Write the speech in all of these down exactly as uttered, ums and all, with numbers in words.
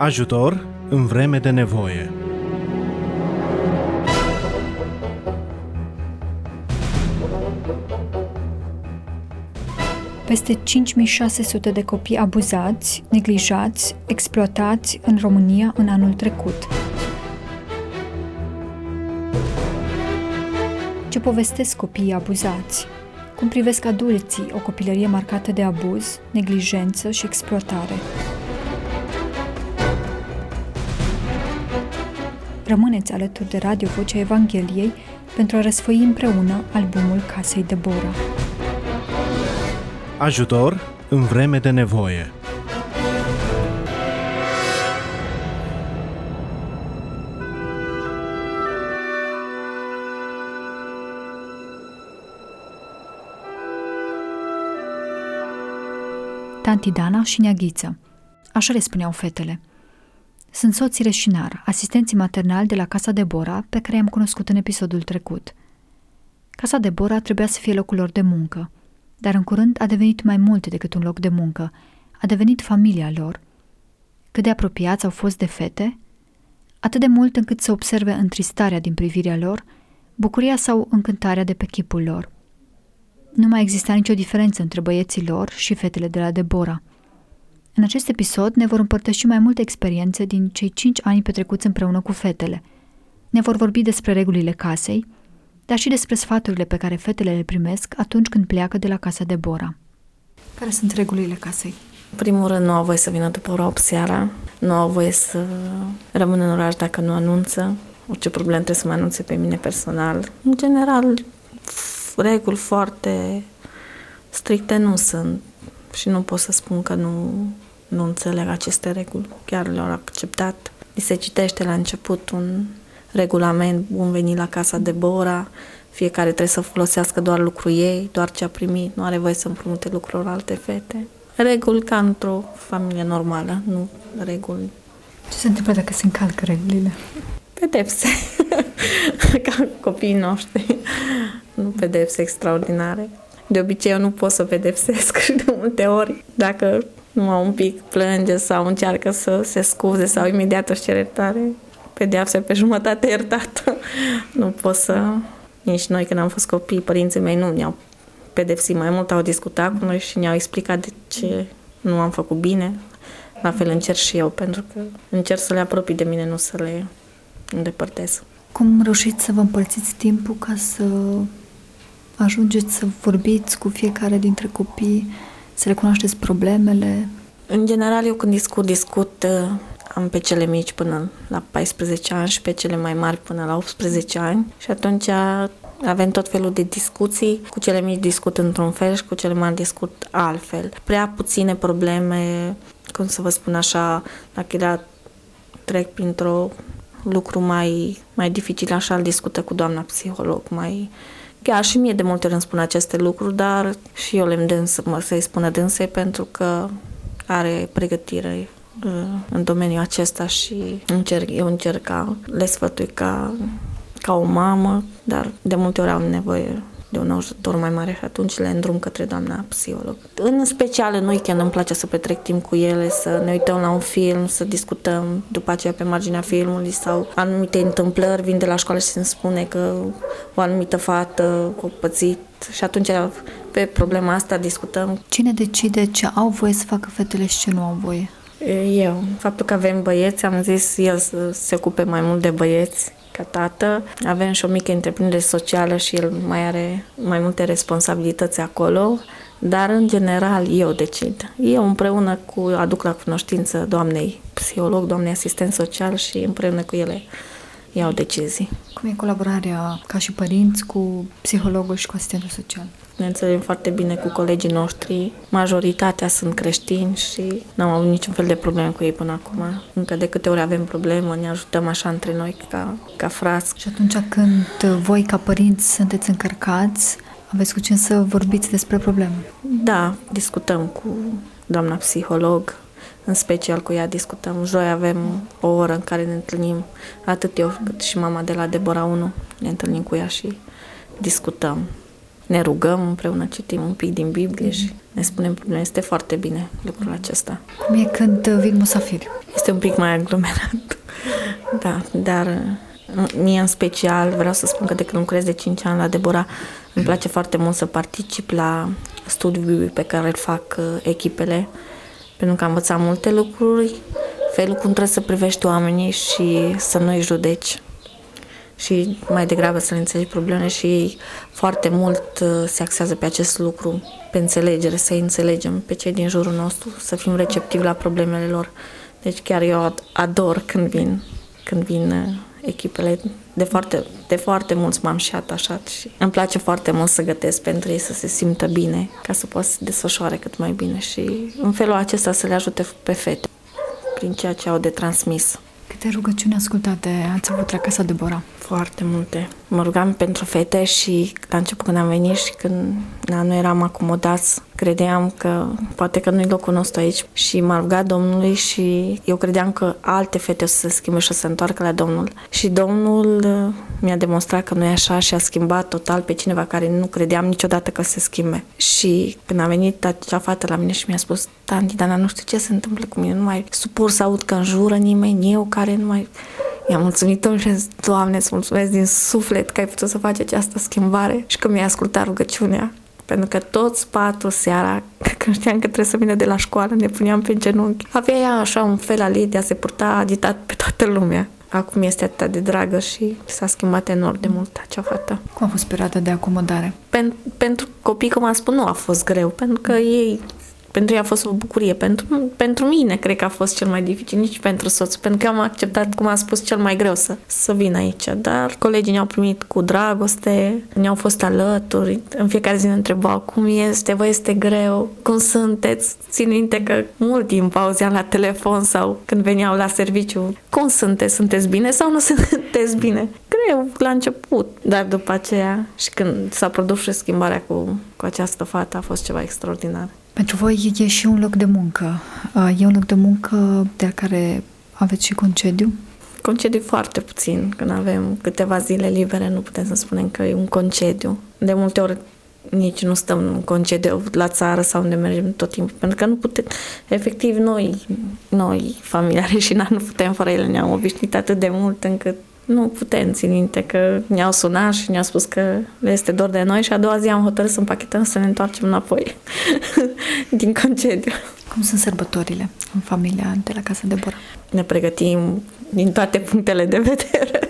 Ajutor în vreme de nevoie. Peste cinci mii șase sute de copii abuzați, neglijați, exploatați în România în anul trecut. Ce povestesc copiii abuzați? Cum privesc adulții o copilărie marcată de abuz, neglijență și exploatare? Rămâneți alături de Radio Vocea Evangheliei pentru a răsfoi împreună albumul Casei Debora. Ajutor în vreme de nevoie. Tanti Dana și Neaghiță. Așa le spuneau fetele. Sunt soții Reșinar, asistenții maternali de la Casa Debora, pe care i-am cunoscut în episodul trecut. Casa Debora trebuia să fie locul lor de muncă, dar în curând a devenit mai mult decât un loc de muncă, a devenit familia lor. Cât de apropiați au fost de fete? Atât de mult încât să observe întristarea din privirea lor, bucuria sau încântarea de pe chipul lor. Nu mai exista nicio diferență între băieții lor și fetele de la Debora. În acest episod ne vor împărtăși mai multe experiențe din cei cinci ani petrecuți împreună cu fetele. Ne vor vorbi despre regulile casei, dar și despre sfaturile pe care fetele le primesc atunci când pleacă de la Casa Debora. Care sunt regulile casei? În primul rând, nu au voie să vină după ora opt seara, nu au voie să rămână în oraș dacă nu anunță, orice problemă trebuie să mă anunțe pe mine personal. În general, reguli foarte stricte nu sunt și nu pot să spun că nu, nu înțeleg aceste reguli. Chiar le-au acceptat. Li se citește la început un regulament, bun venit la Casa Debora, fiecare trebuie să folosească doar lucrul ei, doar ce a primit, nu are voie să împrumute lucruri alte fete. Reguli ca într-o familie normală, nu reguli. Ce se întâmplă dacă se încalcă regulile? Pedepse, ca copiii noștri, nu pedepse extraordinare. De obicei eu nu pot să pedepsesc și de multe ori, dacă numai un pic plânge sau încearcă să se scuze sau imediat își cere iertare, pedeapsa pe jumătate iertată. Nu pot să... Nici noi când am fost copii, părinții mei nu ne-au pedepsit, mai mult au discutat cu noi și ne-au explicat de ce nu am făcut bine. La fel încerc și eu, pentru că încerc să le apropii de mine, nu să le îndepărtez. Cum reușiți să vă împărțiți timpul ca să ajungeți să vorbiți cu fiecare dintre copii, să le cunoașteți problemele? În general, eu când discut, discut, am pe cele mici până la paisprezece ani și pe cele mai mari până la optsprezece ani și atunci avem tot felul de discuții. Cu cele mici discut într-un fel și cu cele mari discut altfel. Prea puține probleme, cum să vă spun așa, dacă era trec printr-o lucru mai, mai dificil, așa îl discută cu doamna psiholog, mai... Chiar și mie de multe ori îmi spun aceste lucruri, dar și eu le îndemn să, să-i spună dânsei pentru că are pregătire uh, în domeniul acesta și încerc, eu încerc ca, le sfătui ca, ca o mamă, dar de multe ori am nevoie de un ajutor mai mare și atunci le îndrum către doamna psiholog. În special în weekend îmi place să petrec timp cu ele, să ne uităm la un film, să discutăm după aceea pe marginea filmului sau anumite întâmplări. Vin de la școală și se-mi spune că o anumită fată a pățit și atunci pe problema asta discutăm. Cine decide ce au voie să facă fetele și ce nu au voie? Eu. Faptul că avem băieți, am zis el să se ocupe mai mult de băieți ca tată. Avem și o mică întreprindere socială și el mai are mai multe responsabilități acolo, dar în general eu decid. Eu împreună cu, aduc la cunoștință doamnei psiholog, doamnei asistent social și împreună cu ele iau decizii. Cum e colaborarea ca și părinți cu psihologul și cu asistentul social? Ne înțelegem foarte bine cu colegii noștri. Majoritatea sunt creștini și n-am avut niciun fel de probleme cu ei până acum. Încă de câte ori avem problemă, ne ajutăm așa între noi ca, ca frați. Și atunci când voi ca părinți sunteți încărcați, aveți cu cine să vorbiți despre probleme? Da, discutăm cu doamna psiholog, în special cu ea discutăm. Joi avem o oră în care ne întâlnim, atât eu cât și mama de la Debora unu, ne întâlnim cu ea și discutăm. ne rugăm împreună, citim un pic din Biblie și ne spunem probleme. Este foarte bine lucrul acesta. Cum e când vin musafiri? Este un pic mai aglomerat. Da, dar mie în special vreau să spun că de când lucrez de cinci ani la Deborah, îmi place foarte mult să particip la studiul pe care îl fac echipele, pentru că am învățat multe lucruri, felul cum trebuie să privești oamenii și să nu îi judeci. Și mai degrabă să le înțelegi problemele și ei foarte mult se axează pe acest lucru, pe înțelegere, să-i înțelegem pe cei din jurul nostru, să fim receptivi la problemele lor. Deci chiar eu ador când vin, când vin echipele. De foarte, de foarte mulți m-am și atașat și îmi place foarte mult să gătesc pentru ei să se simtă bine, ca să poată să se desfășoare cât mai bine și în felul acesta să le ajute pe fete prin ceea ce au de transmis. Câte rugăciuni ascultate ați avut la Casa Deborah? Foarte multe. Mă rugam pentru fete și la început când am venit și când na, nu eram acomodați, credeam că poate că nu-i locul nostru aici și m-a rugat Domnului și eu credeam că alte fete o să se schimbe și o să se întoarcă la Domnul. Și Domnul mi-a demonstrat că nu e așa și a schimbat total pe cineva care nu credeam niciodată că se schimbe. Și când a venit acea fată la mine și mi-a spus: Tanti, Dana, nu știu ce se întâmplă cu mine, nu mai suport să aud că înjură nimeni, eu care nu mai... I-am mulțumit și am zis: Doamne, îți mulțumesc din suflet că ai putut să faci această schimbare și că mi-ai ascultat rugăciunea. Pentru că toți patru seara, când știam că trebuie să vină de la școală, ne puneam pe genunchi. Avea ea așa un fel al ei de a se purta agitat pe toată lumea. Acum este atât de dragă și s-a schimbat enorm de mult acea fată. Cum a fost perioada de acomodare? Pen- pentru copii, cum am spus, nu a fost greu, pentru că ei... Pentru ei a fost o bucurie. Pentru, pentru mine cred că a fost cel mai dificil, nici pentru soț, pentru că am acceptat, cum am spus, cel mai greu să, să vin aici. Dar colegii ne-au primit cu dragoste, ne-au fost alături, în fiecare zi ne întrebau cum este, vă este greu, cum sunteți. Țin minte că mult timp auzeam la telefon sau când veneau la serviciu: cum sunteți? Sunteți bine sau nu sunteți bine? Greu la început, dar după aceea și când s-a produs și schimbarea cu, cu această fată, a fost ceva extraordinar. Pentru voi e și un loc de muncă. E un loc de muncă de care aveți și concediu? Concediu foarte puțin. Când avem câteva zile libere, nu putem să spunem că e un concediu. De multe ori nici nu stăm în concediu la țară sau unde mergem tot timpul, pentru că nu putem, efectiv, noi, noi, familia Reșina, nu putem fără ele, ne-am obișnuit atât de mult încât nu putem, țin minte că ne-au sunat și ne-au spus că le este dor de noi și a doua zi am hotărât să împachetăm să ne întoarcem înapoi din concediu. Cum sunt sărbătorile în familia de la Casa Deborah? Ne pregătim din toate punctele de vedere.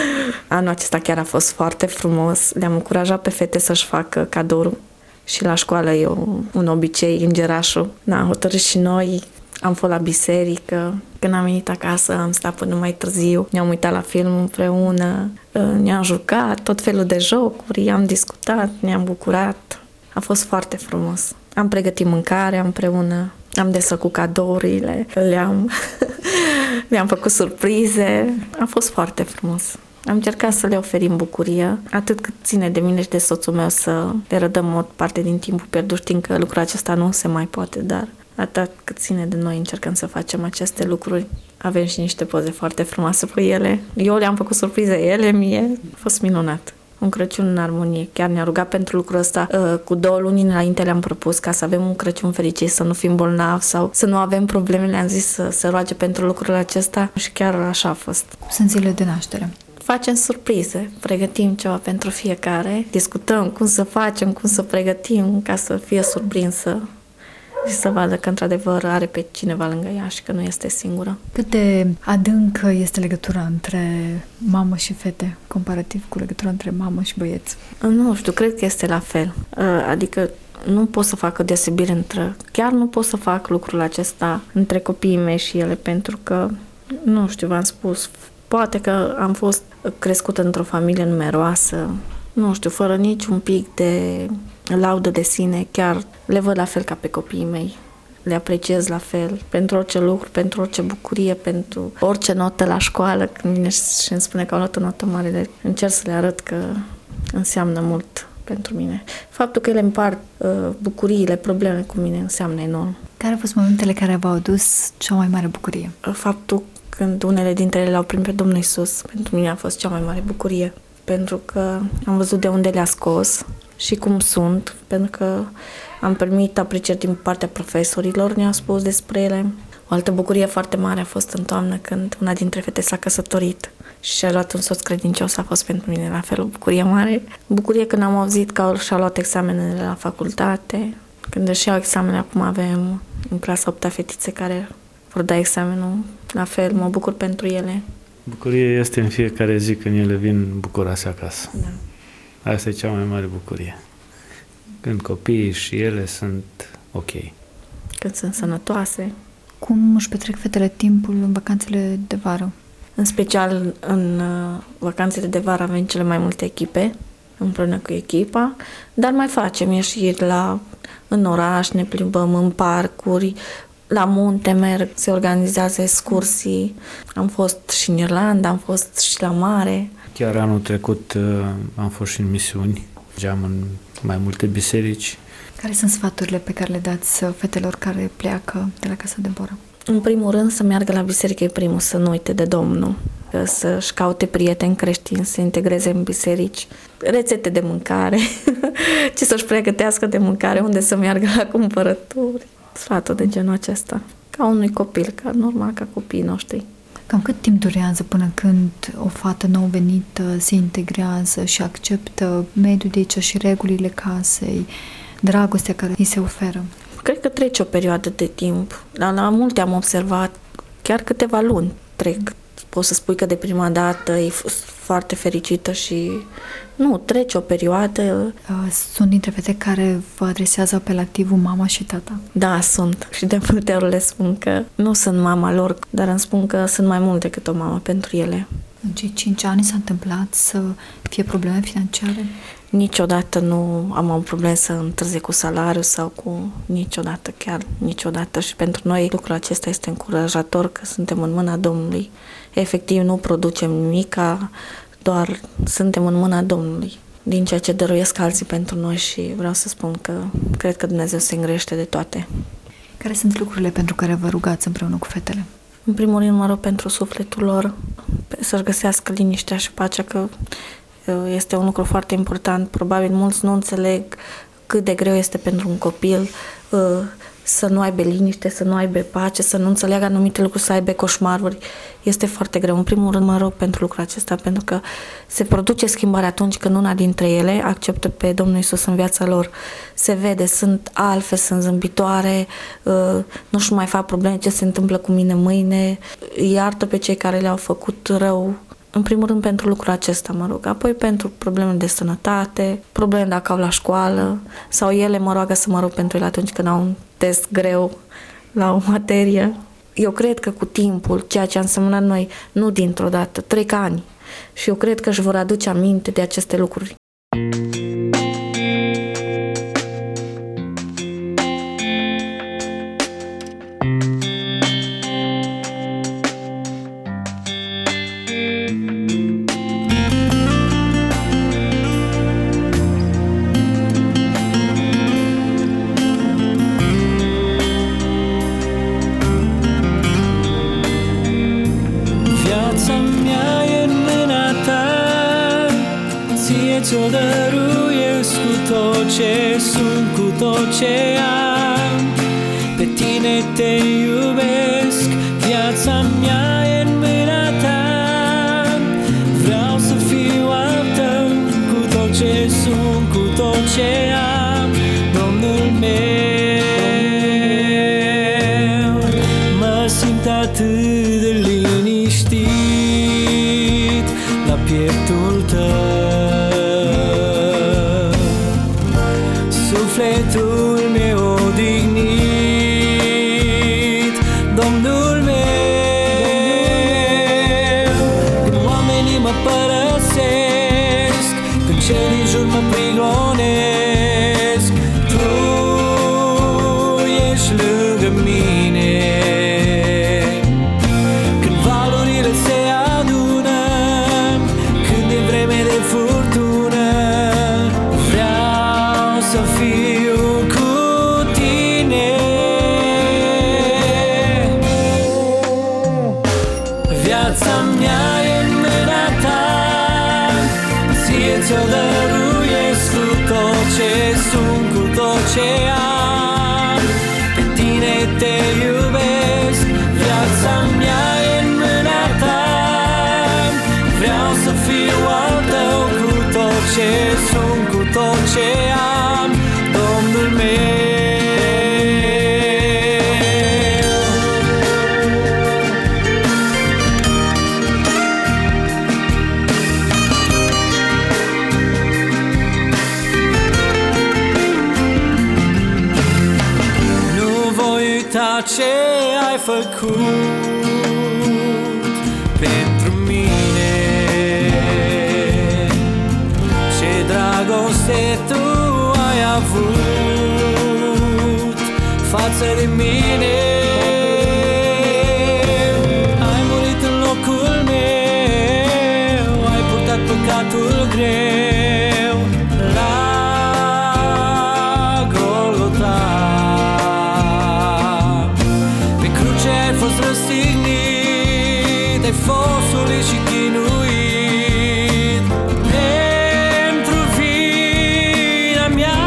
Anul acesta chiar a fost foarte frumos. Le-am încurajat pe fete să-și facă cadouri și la școală e un obicei, îngerașul. Ne-am hotărât și noi. Am fost la biserică, când am venit acasă am stat până mai târziu, ne-am uitat la film împreună, ne-am jucat tot felul de jocuri, am discutat, ne-am bucurat. A fost foarte frumos. Am pregătit mâncarea împreună, am desfăcut cadourile, le-am, le-am făcut surprize. A fost foarte frumos. Am încercat să le oferim bucurie, atât cât ține de mine și de soțul meu, să le rădăm o parte din timpul pierdut, știind că lucrul acesta nu se mai poate, dar atât cât ține de noi încercăm să facem aceste lucruri. Avem și niște poze foarte frumoase pe ele. Eu le-am făcut surprize ele mie. A fost minunat. Un Crăciun în armonie. Chiar ne-a rugat pentru lucrul ăsta. Cu două luni înainte le-am propus ca să avem un Crăciun fericit, să nu fim bolnavi sau să nu avem probleme. Le-am zis să se roage pentru lucrul acesta și chiar așa a fost. Sunt zilele de naștere. Facem surprize, pregătim ceva pentru fiecare, discutăm cum să facem, cum să pregătim ca să fie surprinsă și să vadă că într-adevăr are pe cineva lângă ea și că nu este singură. Cât de adâncă este legătura între mamă și fete, comparativ cu legătura între mamă și băieți? Nu știu, cred că este la fel. Adică nu pot să fac o deosebire între... Chiar nu pot să fac lucrul acesta între copiii mei și ele, pentru că, nu știu, v-am spus, poate că am fost crescută într-o familie numeroasă, nu știu, fără niciun pic de laudă de sine, chiar le văd la fel ca pe copiii mei. Le apreciez la fel pentru orice lucru, pentru orice bucurie, pentru orice notă la școală. Când vine și îmi spune că au luat o notă mare, încerc să le arăt că înseamnă mult pentru mine. Faptul că ele împart uh, bucuriile, problemele cu mine înseamnă enorm. Care au fost momentele care v-au adus cea mai mare bucurie? Faptul când unele dintre ele le-au primit pe Domnul Iisus, pentru mine a fost cea mai mare bucurie. Pentru că am văzut de unde le-a scos și cum sunt, pentru că am primit aprecieri din partea profesorilor, ne-au spus despre ele. O altă bucurie foarte mare a fost în toamnă când una dintre fete s-a căsătorit și a luat un soț credincios, a fost pentru mine la fel o bucurie mare. Bucurie când am auzit că și-a luat examenele la facultate, când își iau examenele, acum avem în clasa a opta fetițe care vor da examenul, la fel, mă bucur pentru ele. Bucurie este în fiecare zi când ele vin bucuroase acasă. Da. Asta e cea mai mare bucurie. Când copiii și ele sunt ok. Când sunt sănătoase. Cum își petrec fetele timpul în vacanțele de vară? În special în uh, vacanțele de vară avem cele mai multe echipe, împreună cu echipa, dar mai facem ieșiri la, în oraș, ne plimbăm în parcuri, la munte merg, se organizează excursii. Am fost și în Irlanda, am fost și la mare. Chiar anul trecut uh, am fost și în misiuni. Mergeam în mai multe biserici. Care sunt sfaturile pe care le dați fetelor care pleacă de la Casa de Bora? În primul rând să meargă la biserică, e primul, să nu uite de Domnul, să-și caute prieteni creștini, să se integreze în biserici, rețete de mâncare, ce să-și pregătească de mâncare, unde să meargă la cumpărături, sfatul de genul acesta, ca unui copil, ca normal, ca copiii noștri. Cam cât timp durează până când o fată nou venită se integrează și acceptă mediul de aici și regulile casei, dragostea care îi se oferă? Cred că trece o perioadă de timp. La, la multe am observat, chiar câteva luni trec. Poți să spui că de prima dată e foarte fericită și nu, trece o perioadă. Sunt dintre fete care vă adresează apelativul mama și tata? Da, sunt. Și de multe ori le spun că nu sunt mama lor, dar îmi spun că sunt mai mult decât o mamă pentru ele. În cei cinci ani s-a întâmplat să fie probleme financiare? Niciodată nu am avut probleme să întârzie cu salariul sau cu... Niciodată, chiar niciodată. Și pentru noi lucrul acesta este încurajator, că suntem în mâna Domnului. Efectiv, nu producem nimica, doar suntem în mâna Domnului. Din ceea ce dăruiesc alții pentru noi și vreau să spun că cred că Dumnezeu se îngrijește de toate. Care sunt lucrurile pentru care vă rugați împreună cu fetele? În primul rând mă rog pentru sufletul lor, să-și găsească liniștea și pacea, că este un lucru foarte important. Probabil mulți nu înțeleg cât de greu este pentru un copil să nu aibă liniște, să nu aibă pace, să nu înțeleagă anumite lucruri, să aibă coșmaruri. Este foarte greu. În primul rând mă rog pentru lucrul acesta, pentru că se produce schimbare atunci când una dintre ele acceptă pe Domnul Iisus în viața lor. Se vede, sunt altfel, sunt zâmbitoare, nu-și mai fac probleme ce se întâmplă cu mine mâine, iartă pe cei care le-au făcut rău. În primul rând pentru lucrul acesta mă rog, apoi pentru probleme de sănătate, probleme dacă au la școală, sau ele mă roagă să mă rog pentru ele atunci când au un test greu la o materie. Eu cred că cu timpul, ceea ce am însemnat noi, nu dintr-o dată, trec ani, și eu cred că își vor aduce aminte de aceste lucruri. Ți-o dăruiesc cu tot ce sunt, cu tot ce am. Pe tine te iubesc, viața mea e în mâna ta. Vreau să fiu al tău, cu tot ce sunt, cu tot ce am, Domnul meu. Mă simt atât de liniștit la pieptul tău. Sufletul meu odihnit, Domnul meu. Când oamenii mă părăsesc, când cei din jur mă prigonesc, Tu ești lângă mine. Când valurile se adună, când e vreme de furtună, vreau să fiu cu tine. Viața mea e în mâna ta, ție ți-o dăruiesc cu tot uita ce ai făcut pentru mine. Ce dragoste tu ai avut față de mine. Ai murit în locul meu, ai purtat păcatul greu la Golgota. Pe cruce ai fost răstignit, ai fost sulit și chinuit pentru vina mea.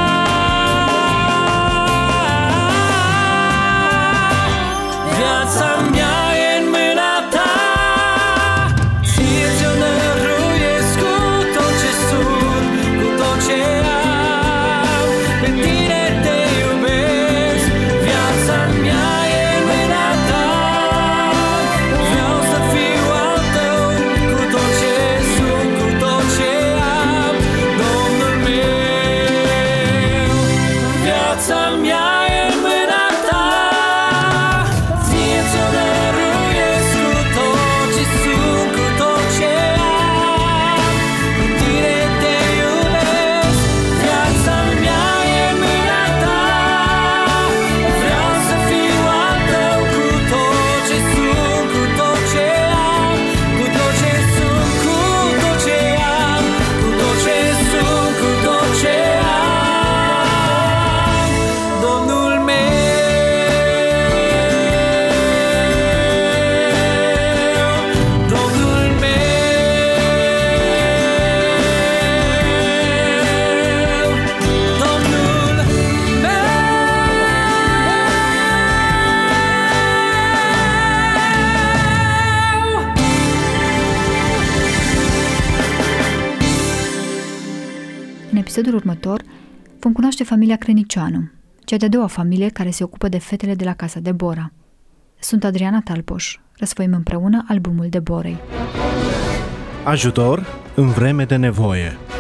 Viața mea e în mâna ta, ție ți-o dăruiesc cu tot ce sunt, cu tot ce am. Pe tine te iubesc, viața mea e în mâna ta. Vreau să fiu al tău, cu tot ce sunt, cu tot ce am, Domnul meu. Viața mea e în mâna ta, ție ți-o dăruiesc cu tot ce sunt, cu tot ce am. Pe tine te iubesc, viața mea e în mâna ta. Vreau să fiu al tău, cu tot ce sunt, cu tot ce am, cu tot ce sunt, cu tot ce am, cu tot ce sunt, cu tot ce am, Domnul meu, Domnul meu, Domnul În episodul următor vom cunoaște familia Crenicianu, cea de-a doua familie care se ocupă de fetele de la casa Debora. Sunt Adriana Talpoș. Răsfoim împreună albumul Deborei. Ajutor în vreme de nevoie.